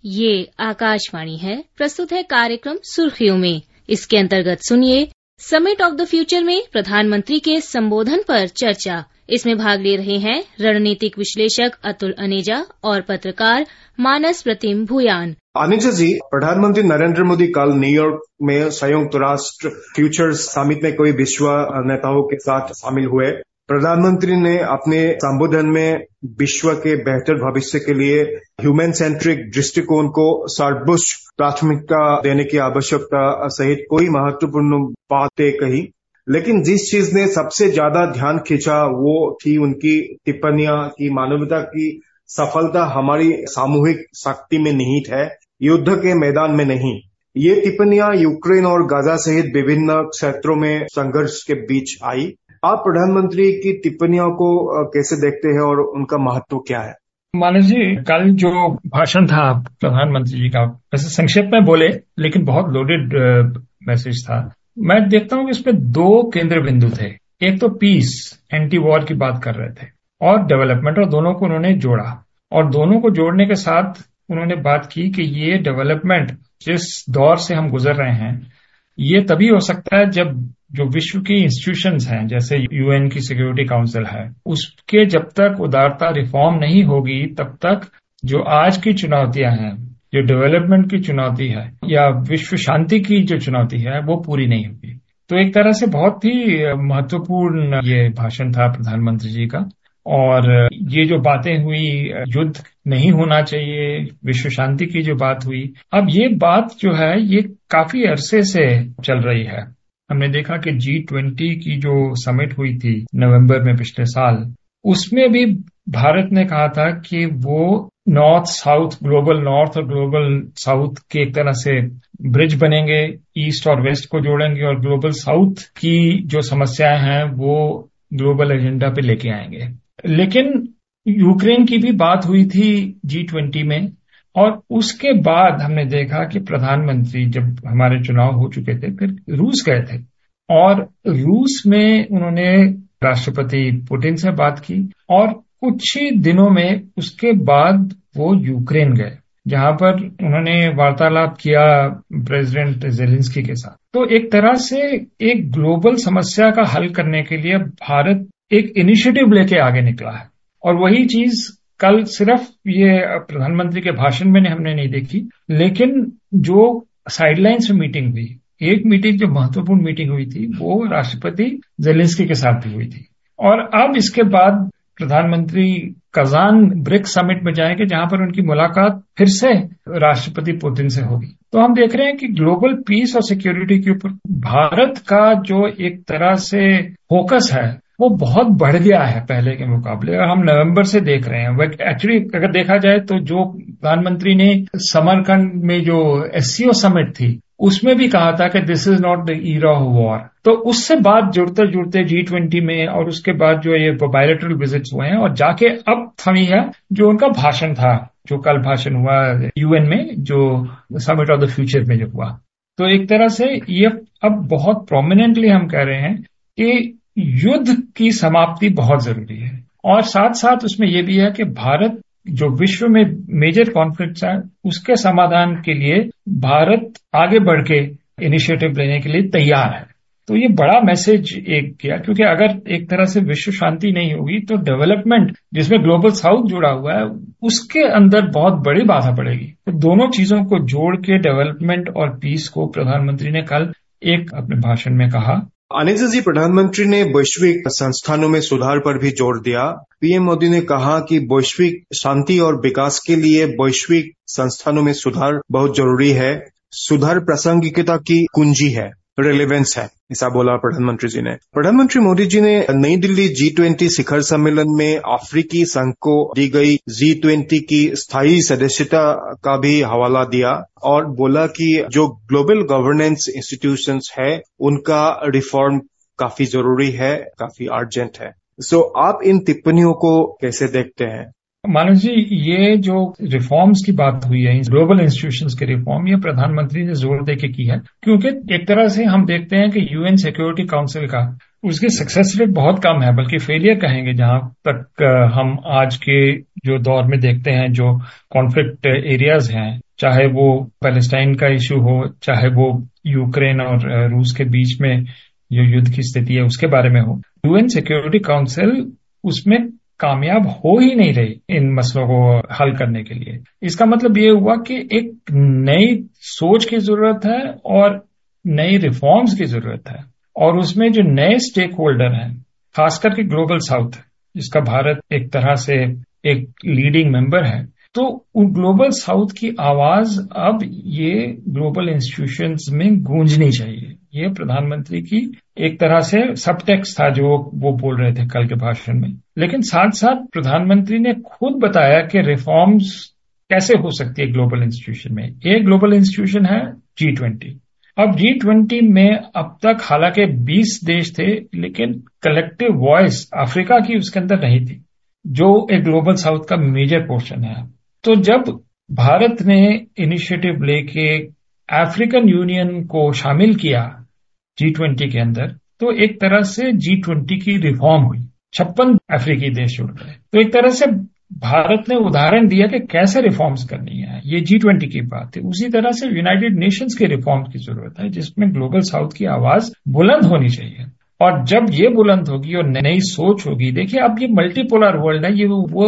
ये आकाशवाणी है। प्रस्तुत है कार्यक्रम सुर्खियों में। इसके अंतर्गत सुनिए समिट ऑफ द फ्यूचर में प्रधानमंत्री के संबोधन पर चर्चा। इसमें भाग ले रहे हैं रणनीतिक विश्लेषक अतुल अनेजा और पत्रकार मानस प्रतिम भूयान। अनेजा जी, प्रधानमंत्री नरेंद्र मोदी कल न्यूयॉर्क में संयुक्त राष्ट्र फ्यूचर समिट में कोई विश्व नेताओं के साथ शामिल हुए। प्रधानमंत्री ने अपने संबोधन में विश्व के बेहतर भविष्य के लिए ह्यूमन सेंट्रिक दृष्टिकोण को सर्वोच्च प्राथमिकता देने की आवश्यकता सहित कोई महत्वपूर्ण बातें कही, लेकिन जिस चीज ने सबसे ज्यादा ध्यान खींचा वो थी उनकी टिप्पणियां कि मानवता की सफलता हमारी सामूहिक शक्ति में निहित है, युद्ध के मैदान में नहीं। ये टिप्पणियां यूक्रेन और गाजा सहित विभिन्न क्षेत्रों में संघर्ष के बीच आई। आप प्रधानमंत्री की टिप्पणियों को कैसे देखते हैं और उनका महत्व क्या है? मानस जी, कल जो भाषण था प्रधानमंत्री जी का, वैसे संक्षेप में बोले लेकिन बहुत लोडेड मैसेज था। मैं देखता हूँ कि इसमें दो केंद्र बिंदु थे। एक तो पीस, एंटी वॉर की बात कर रहे थे, और डेवलपमेंट, और दोनों को उन्होंने जोड़ा। और दोनों को जोड़ने के साथ उन्होंने बात की कि ये डेवलपमेंट जिस दौर से हम गुजर रहे हैं, ये तभी हो सकता है जब जो विश्व की इंस्टीट्यूशंस हैं, जैसे यूएन की सिक्योरिटी काउंसिल है, उसके जब तक उदारता रिफॉर्म नहीं होगी तब तक जो आज की चुनौतियां हैं, जो डेवलपमेंट की चुनौती है या विश्व शांति की जो चुनौती है, वो पूरी नहीं होगी। तो एक तरह से बहुत ही महत्वपूर्ण ये भाषण था प्रधानमंत्री जी का। और ये जो बातें हुई, युद्ध नहीं होना चाहिए, विश्व शांति की जो बात हुई, अब ये बात जो है ये काफी अरसे से चल रही है। हमने देखा कि G20 की जो समिट हुई थी नवंबर में पिछले साल, उसमें भी भारत ने कहा था कि वो नॉर्थ साउथ, ग्लोबल नॉर्थ और ग्लोबल साउथ के एक तरह से ब्रिज बनेंगे, ईस्ट और वेस्ट को जोड़ेंगे और ग्लोबल साउथ की जो समस्याएं हैं वो ग्लोबल एजेंडा पे लेके आएंगे। लेकिन यूक्रेन की भी बात हुई थी G20 में, और उसके बाद हमने देखा कि प्रधानमंत्री, जब हमारे चुनाव हो चुके थे, फिर रूस गए थे और रूस में उन्होंने राष्ट्रपति पुतिन से बात की, और कुछ ही दिनों में उसके बाद वो यूक्रेन गए, जहां पर उन्होंने वार्तालाप किया प्रेसिडेंट जेलेंस्की के साथ। तो एक तरह से एक ग्लोबल समस्या का हल करने के लिए भारत एक इनिशिएटिव लेके आगे निकला है। और वही चीज कल सिर्फ ये प्रधानमंत्री के भाषण में हमने नहीं देखी, लेकिन जो साइडलाइंस में मीटिंग हुई, एक मीटिंग जो महत्वपूर्ण मीटिंग हुई थी वो राष्ट्रपति जेलेंस्की के साथ भी हुई थी। और अब इसके बाद प्रधानमंत्री कजान ब्रिक्स समिट में जाएंगे, जहां पर उनकी मुलाकात फिर से राष्ट्रपति पुतिन से होगी। तो हम देख रहे हैं कि ग्लोबल पीस और सिक्योरिटी के ऊपर भारत का जो एक तरह से फोकस है वो बहुत बढ़ गया है पहले के मुकाबले। और हम नवंबर से देख रहे हैं, एक्चुअली अगर देखा जाए तो जो प्रधानमंत्री ने समरकंद में जो SCO समिट थी उसमें भी कहा था कि this is not the era of war. तो उससे बात जुड़ते जुड़ते G20 में और उसके बाद जो ये बायलैटरल विजिट्स हुए हैं, और जाके अब थमी है जो उनका भाषण था, जो कल भाषण हुआ UN में, जो समिट ऑफ द फ्यूचर में जो हुआ। तो एक तरह से ये अब बहुत प्रोमिनेंटली हम कह रहे हैं कि युद्ध की समाप्ति बहुत जरूरी है, और साथ साथ उसमें यह भी है कि भारत जो विश्व में मेजर कॉन्फ्लिक्ट्स है उसके समाधान के लिए भारत आगे बढ़ के इनिशिएटिव लेने के लिए तैयार है। तो ये बड़ा मैसेज एक किया, क्योंकि अगर एक तरह से विश्व शांति नहीं होगी तो डेवलपमेंट, जिसमें ग्लोबल साउथ जुड़ा हुआ है, उसके अंदर बहुत बड़ी बाधा पड़ेगी। तो दोनों चीजों को जोड़ के डेवलपमेंट और पीस को प्रधानमंत्री ने कल एक अपने भाषण में कहा। अनेजा जी, प्रधानमंत्री ने वैश्विक संस्थानों में सुधार पर भी जोर दिया। पीएम मोदी ने कहा कि वैश्विक शांति और विकास के लिए वैश्विक संस्थानों में सुधार बहुत जरूरी है। सुधार प्रासंगिकता की कुंजी है, रेलेवेंस है, ऐसा बोला प्रधानमंत्री जी ने। प्रधानमंत्री मोदी जी ने नई दिल्ली G20 शिखर सम्मेलन में अफ्रीकी संघ को दी गई G20 की स्थायी सदस्यता का भी हवाला दिया और बोला कि जो ग्लोबल गवर्नेंस इंस्टीट्यूशंस है उनका रिफॉर्म काफी जरूरी है, काफी अर्जेंट है। सो आप इन टिप्पणियों को कैसे देखते हैं? मानस जी, ये जो रिफॉर्म्स की बात हुई है, ग्लोबल इंस्टीट्यूशंस के रिफॉर्म, ये प्रधानमंत्री ने जोर देके की है, क्योंकि एक तरह से हम देखते हैं कि यूएन सिक्योरिटी काउंसिल का उसकी सक्सेस रेट बहुत कम है, बल्कि फेलियर कहेंगे। जहां तक हम आज के जो दौर में देखते हैं, जो कॉन्फ्लिक्ट एरियाज हैं, चाहे वो पैलेस्टाइन का इशू हो, चाहे वो यूक्रेन और रूस के बीच में जो युद्ध की स्थिति है उसके बारे में हो। यूएन सिक्योरिटी काउंसिल उसमें कामयाब हो ही नहीं रही इन मसलों को हल करने के लिए। इसका मतलब ये हुआ कि एक नई सोच की जरूरत है और नई रिफॉर्म्स की जरूरत है, और उसमें जो नए स्टेक होल्डर हैं, खासकर के ग्लोबल साउथ, जिसका भारत एक तरह से एक लीडिंग मेंबर है, तो ग्लोबल साउथ की आवाज अब ये ग्लोबल इंस्टीट्यूशंस में गूंजनी चाहिए। ये प्रधानमंत्री की एक तरह से सबटेक्स्ट था जो वो बोल रहे थे कल के भाषण में। लेकिन साथ साथ प्रधानमंत्री ने खुद बताया कि रिफॉर्म्स कैसे हो सकती है ग्लोबल इंस्टीट्यूशन में। एक ग्लोबल इंस्टीट्यूशन है G20। अब G20 में अब तक हालांकि 20 देश थे, लेकिन कलेक्टिव वॉइस अफ्रीका की उसके अंदर नहीं थी, जो एक ग्लोबल साउथ का मेजर पोर्शन है। तो जब भारत ने इनिशिएटिव लेके अफ्रीकन यूनियन को शामिल किया G20 के अंदर, तो एक तरह से G20 की रिफॉर्म हुई, 56 अफ्रीकी देश जुड़ गए। तो एक तरह से भारत ने उदाहरण दिया कि कैसे रिफॉर्म्स करनी है। ये G20 की बात है। उसी तरह से यूनाइटेड नेशंस के रिफॉर्म्स की जरूरत है, जिसमें ग्लोबल साउथ की आवाज बुलंद होनी चाहिए। और जब ये बुलंद होगी और नई सोच होगी, देखिए अब ये मल्टीपोलर वर्ल्ड है, ये वो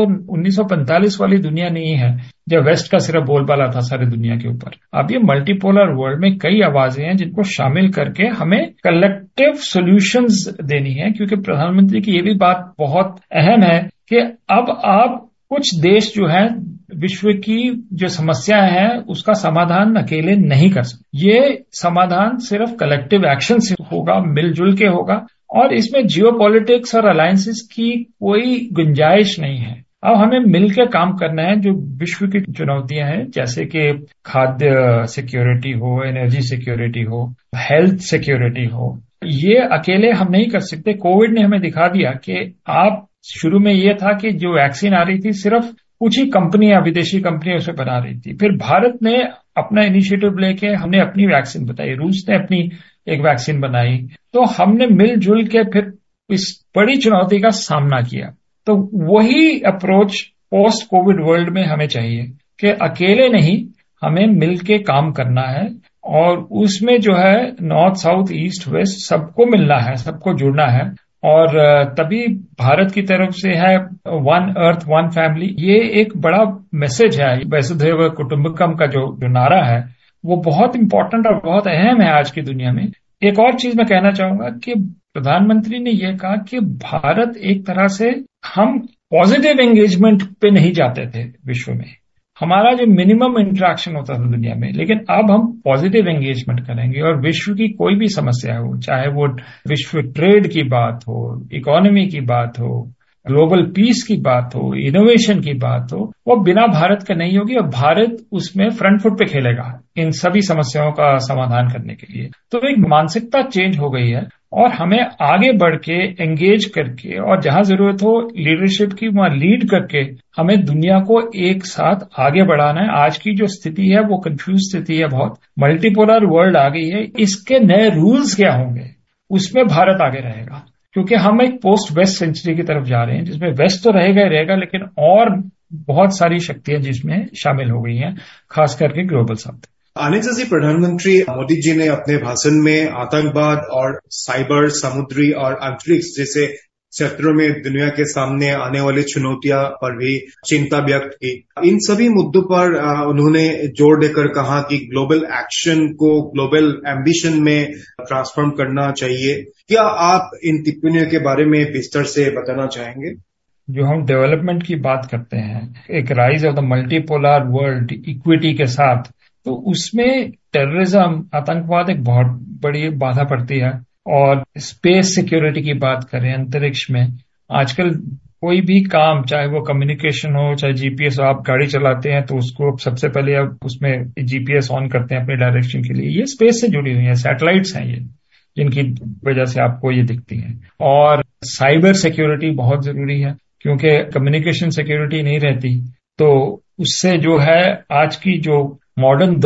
1945 वाली दुनिया नहीं है जब वेस्ट का सिर्फ बोलबाला था सारी दुनिया के ऊपर। अब ये मल्टीपोलर वर्ल्ड में कई आवाजें हैं जिनको शामिल करके हमें कलेक्टिव सॉल्यूशंस देनी है, क्योंकि प्रधानमंत्री की ये भी बात बहुत अहम है कि अब आप कुछ देश जो है विश्व की जो समस्या है उसका समाधान अकेले नहीं कर सकते। ये समाधान सिर्फ कलेक्टिव एक्शन से होगा, मिलजुल के होगा, और इसमें जियोपॉलिटिक्स और अलायंसेस की कोई गुंजाइश नहीं है। अब हमें मिलकर काम करना है। जो विश्व की चुनौतियां हैं, जैसे कि खाद्य सिक्योरिटी हो, एनर्जी सिक्योरिटी हो, हेल्थ सिक्योरिटी हो, ये अकेले हम नहीं कर सकते। कोविड ने हमें दिखा दिया कि आप शुरू में ये था कि जो वैक्सीन आ रही थी सिर्फ कुछ ही कंपनियां, विदेशी कंपनियां उसे बना रही थी। फिर भारत ने अपना इनिशिएटिव लेके हमने अपनी वैक्सीन बताई, रूस ने अपनी एक वैक्सीन बनाई, तो हमने मिलजुल के फिर इस बड़ी चुनौती का सामना किया। तो वही अप्रोच पोस्ट कोविड वर्ल्ड में हमें चाहिए कि अकेले नहीं, हमें मिलके काम करना है, और उसमें जो है नॉर्थ साउथ ईस्ट वेस्ट सबको मिलना है, सबको जुड़ना है। और तभी भारत की तरफ से है वन अर्थ वन फैमिली, ये एक बड़ा मैसेज है। वसुधैव कुटुंबकम का जो नारा है वो बहुत इंपॉर्टेंट और बहुत अहम है आज की दुनिया में। एक और चीज मैं कहना चाहूंगा कि प्रधानमंत्री ने यह कहा कि भारत एक तरह से, हम पॉजिटिव एंगेजमेंट पे नहीं जाते थे विश्व में, हमारा जो मिनिमम इंटरेक्शन होता था दुनिया में, लेकिन अब हम पॉजिटिव एंगेजमेंट करेंगे और विश्व की कोई भी समस्या हो, चाहे वो विश्व ट्रेड की बात हो, इकोनॉमी की बात हो, ग्लोबल पीस की बात हो, इनोवेशन की बात हो, वो बिना भारत के नहीं होगी, और भारत उसमें फ्रंट फुट पे खेलेगा इन सभी समस्याओं का समाधान करने के लिए। तो एक मानसिकता चेंज हो गई है, और हमें आगे बढ़ के एंगेज करके, और जहां जरूरत हो लीडरशिप की वहां लीड करके हमें दुनिया को एक साथ आगे बढ़ाना है। आज की जो स्थिति है वो कंफ्यूज स्थिति है, बहुत मल्टीपोलर वर्ल्ड आ गई है। इसके नए रूल्स क्या होंगे उसमें भारत आगे रहेगा, क्योंकि हम एक पोस्ट वेस्ट सेंचुरी की तरफ जा रहे हैं, जिसमें वेस्ट तो रहेगा ही रहेगा, लेकिन और बहुत सारी शक्तियां जिसमें शामिल हो गई हैं, खास करके ग्लोबल साउथ। अनिता जी, प्रधानमंत्री मोदी जी ने अपने भाषण में आतंकवाद और साइबर, समुद्री और अंतरिक्ष जैसे क्षेत्रों में दुनिया के सामने आने वाली चुनौतियां पर भी चिंता व्यक्त की। इन सभी मुद्दों पर उन्होंने जोर देकर कहा कि ग्लोबल एक्शन को ग्लोबल एम्बिशन में ट्रांसफॉर्म करना चाहिए। क्या आप इन टिप्पणियों के बारे में विस्तार से बताना चाहेंगे? जो हम डेवलपमेंट की बात करते हैं, एक rise of the multipolar world equity के साथ, तो उसमें टेररिज्म, आतंकवाद एक बहुत बड़ी बाधा पड़ती है। और स्पेस सिक्योरिटी की बात करें, अंतरिक्ष में आजकल कोई भी काम, चाहे वो कम्युनिकेशन हो, चाहे जीपीएस, आप गाड़ी चलाते हैं तो उसको सबसे पहले आप उसमें जीपीएस ऑन करते हैं अपने डायरेक्शन के लिए, ये स्पेस से जुड़ी हुई है, सैटेलाइट्स हैं ये, जिनकी वजह से आपको ये दिखती हैं। और साइबर सिक्योरिटी बहुत जरूरी है, क्योंकि कम्युनिकेशन सिक्योरिटी नहीं रहती तो उससे जो है आज की जो मॉडर्न दौर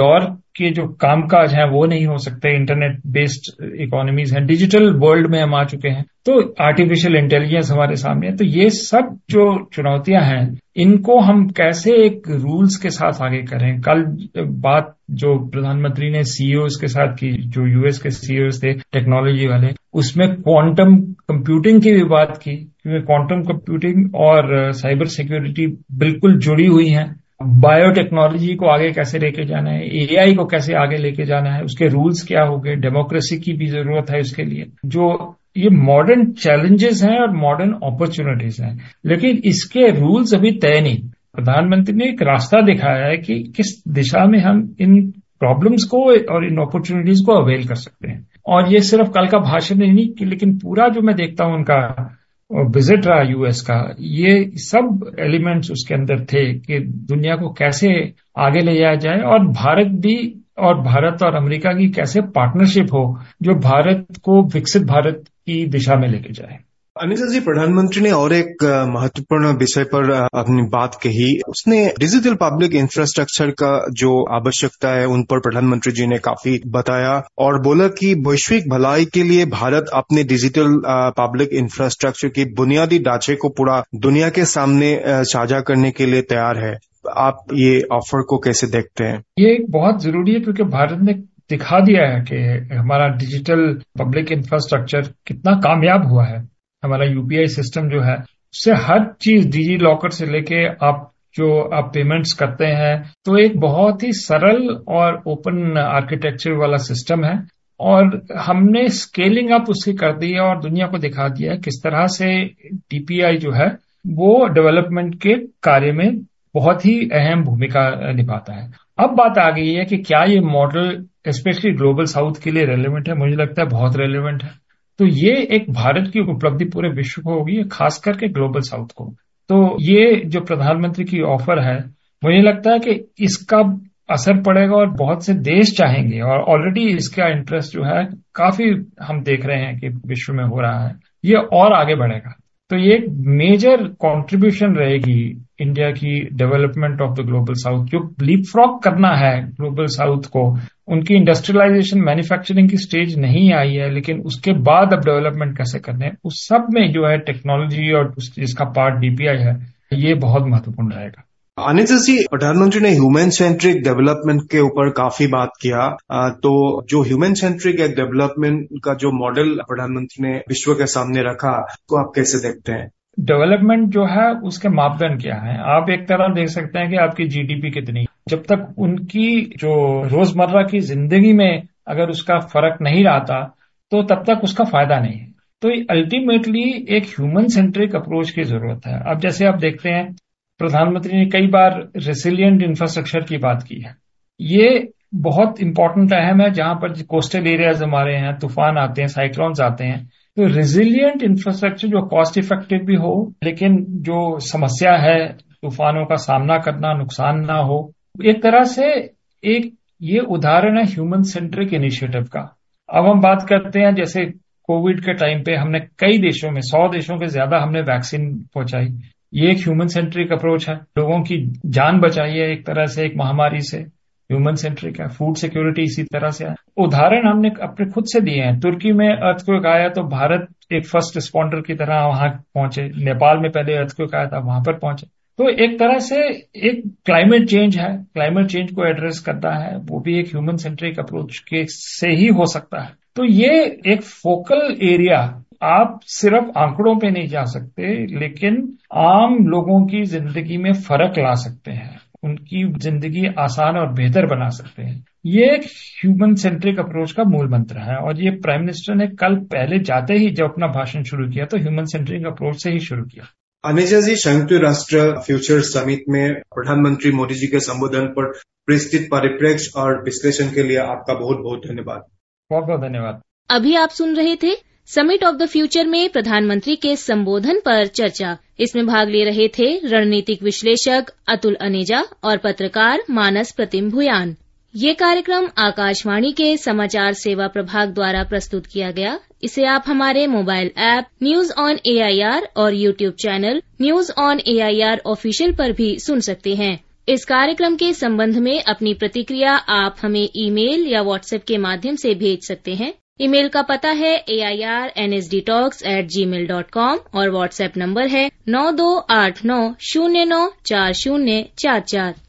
के जो कामकाज हैं वो नहीं हो सकते, इंटरनेट बेस्ड इकोनॉमीज हैं, डिजिटल वर्ल्ड में हम आ चुके हैं, तो आर्टिफिशियल इंटेलिजेंस हमारे सामने है। तो ये सब जो चुनौतियां हैं इनको हम कैसे एक रूल्स के साथ आगे करें। कल बात जो प्रधानमंत्री ने सीईओज के साथ की, जो यूएस के सीईओज थे टेक्नोलॉजी वाले, उसमें क्वांटम कंप्यूटिंग की भी बात की, क्योंकि क्वांटम कंप्यूटिंग और साइबर सिक्योरिटी बिल्कुल जुड़ी हुई हैं। बायोटेक्नोलॉजी को आगे कैसे लेके जाना है, एआई को कैसे आगे लेके जाना है, उसके रूल्स क्या होंगे, डेमोक्रेसी की भी जरूरत है उसके लिए। जो ये मॉडर्न चैलेंजेस हैं और मॉडर्न अपॉर्चुनिटीज हैं, लेकिन इसके रूल्स अभी तय नहीं। प्रधानमंत्री ने एक रास्ता दिखाया है कि किस दिशा में हम इन प्रॉब्लम्स को और इन अपॉर्चुनिटीज को अवेल कर सकते हैं। और ये सिर्फ कल का भाषण ही नहीं, लेकिन पूरा जो मैं देखता हूं उनका विजिट रहा यूएस का, ये सब एलिमेंट्स उसके अंदर थे कि दुनिया को कैसे आगे ले जाया जाए, और भारत और अमेरिका की कैसे पार्टनरशिप हो जो भारत को विकसित भारत की दिशा में लेके जाए। अनिशा जी, प्रधानमंत्री ने और एक महत्वपूर्ण विषय पर अपनी बात कही। उसने डिजिटल पब्लिक इंफ्रास्ट्रक्चर का जो आवश्यकता है उन पर प्रधानमंत्री जी ने काफी बताया और बोला कि वैश्विक भलाई के लिए भारत अपने डिजिटल पब्लिक इंफ्रास्ट्रक्चर की बुनियादी ढांचे को पूरा दुनिया के सामने साझा करने के लिए तैयार है। आप ये ऑफर को कैसे देखते हैं? ये बहुत जरूरी है, क्योंकि भारत ने दिखा दिया है कि हमारा डिजिटल पब्लिक इंफ्रास्ट्रक्चर कितना कामयाब हुआ है। हमारा यूपीआई सिस्टम जो है, उससे हर चीज डिजी लॉकर से लेके आप पेमेंट्स करते हैं, तो एक बहुत ही सरल और ओपन आर्किटेक्चर वाला सिस्टम है। और हमने स्केलिंग अप उसकी कर दी है और दुनिया को दिखा दिया है किस तरह से डीपीआई जो है वो डेवलपमेंट के कार्य में बहुत ही अहम भूमिका निभाता है। अब बात आ गई है कि क्या ये मॉडल स्पेशली ग्लोबल साउथ के लिए रेलेवेंट है। मुझे लगता है बहुत रेलेवेंट है। तो ये एक भारत की उपलब्धि पूरे विश्व को होगी, खास करके ग्लोबल साउथ को। तो ये जो प्रधानमंत्री की ऑफर है, मुझे लगता है कि इसका असर पड़ेगा और बहुत से देश चाहेंगे, और ऑलरेडी इसका इंटरेस्ट जो है काफी हम देख रहे हैं कि विश्व में हो रहा है, ये और आगे बढ़ेगा। तो ये एक मेजर कंट्रीब्यूशन रहेगी इंडिया की development of the global south. जो लीपफ्रॉग करना है ग्लोबल साउथ को, उनकी इंडस्ट्रियलाइजेशन मैन्युफैक्चरिंग की स्टेज नहीं आई है, लेकिन उसके बाद अब डेवलपमेंट कैसे करने हैं, उस सब में जो है टेक्नोलॉजी और इसका पार्ट डीपीआई है, ये बहुत महत्वपूर्ण रहेगा। अनिशा जी, प्रधानमंत्री ने ह्यूमन सेंट्रिक डेवलपमेंट के ऊपर काफी बात किया। तो जो ह्यूमन सेंट्रिक डेवलपमेंट का जो मॉडल प्रधानमंत्री ने विश्व के सामने रखा, तो आप कैसे देखते हैं? डेवलपमेंट जो है उसके मापदंड क्या है? आप एक तरह देख सकते हैं कि आपकी जीडीपी कितनी, जब तक उनकी जो रोजमर्रा की जिंदगी में अगर उसका फर्क नहीं आता तो तब तक उसका फायदा नहीं है। तो अल्टीमेटली एक ह्यूमन सेंट्रिक अप्रोच की जरूरत है। अब जैसे आप देखते हैं, प्रधानमंत्री ने कई बार रेसिलिएंट इंफ्रास्ट्रक्चर की बात की है। ये बहुत इंपॉर्टेंट अहम है। जहां पर कोस्टल एरियाज हमारे हैं, तूफान आते हैं, साइक्लोन्स आते हैं, तो रेसिलिएंट इंफ्रास्ट्रक्चर जो कॉस्ट इफेक्टिव भी हो, लेकिन जो समस्या है तूफानों का सामना करना, नुकसान ना हो, एक तरह से एक ये उदाहरण है ह्यूमन सेंट्रिक इनिशिएटिव का। अब हम बात करते हैं, जैसे कोविड के टाइम पे हमने कई देशों में, 100 देशों के ज्यादा हमने वैक्सीन पहुंचाई। ये एक ह्यूमन सेंट्रिक अप्रोच है, लोगों की जान बचाई है एक तरह से, एक महामारी से। ह्यूमन सेंट्रिक है। फूड सिक्योरिटी इसी तरह से है। उदाहरण हमने अपने खुद से दिए हैं। तुर्की में अर्थक्वेक आया तो भारत एक फर्स्ट रिस्पॉन्डर की तरह वहां पहुंचे। नेपाल में पहले अर्थक्वेक आया था, वहां पर पहुंचे। तो एक तरह से एक क्लाइमेट चेंज है, क्लाइमेट चेंज को एड्रेस करता है, वो भी एक ह्यूमन सेंट्रिक अप्रोच के से ही हो सकता है। तो ये एक फोकल एरिया, आप सिर्फ आंकड़ों पे नहीं जा सकते, लेकिन आम लोगों की जिंदगी में फर्क ला सकते हैं, उनकी जिंदगी आसान और बेहतर बना सकते हैं। ये एक ह्यूमन सेंट्रिक अप्रोच का मूल मंत्र है, और ये प्राइम मिनिस्टर ने कल पहले जाते ही जब अपना भाषण शुरू किया तो ह्यूमन सेंट्रिक अप्रोच से ही शुरू किया। अनिशा जी, संयुक्त राष्ट्र फ्यूचर समिट में प्रधानमंत्री मोदी जी के संबोधन पर विस्तृत परिप्रेक्ष्य और विश्लेषण के लिए आपका बहुत बहुत धन्यवाद। बहुत बहुत धन्यवाद। अभी आप सुन रहे थे समिट ऑफ द फ्यूचर में प्रधानमंत्री के संबोधन पर चर्चा। इसमें भाग ले रहे थे रणनीतिक विश्लेषक अतुल अनेजा और पत्रकार मानस प्रतिम भुयान। ये कार्यक्रम आकाशवाणी के समाचार सेवा प्रभाग द्वारा प्रस्तुत किया गया। इसे आप हमारे mobile app news on AIR और YouTube channel news on AIR official पर भी सुन सकते हैं। इस कार्यक्रम के संबंध में अपनी प्रतिक्रिया आप हमें ईमेल या व्हाट्सएप के माध्यम से भेज सकते हैं। ईमेल का पता है airnsdtalks@gmail.com और व्हाट्सएप नंबर है 9289094044।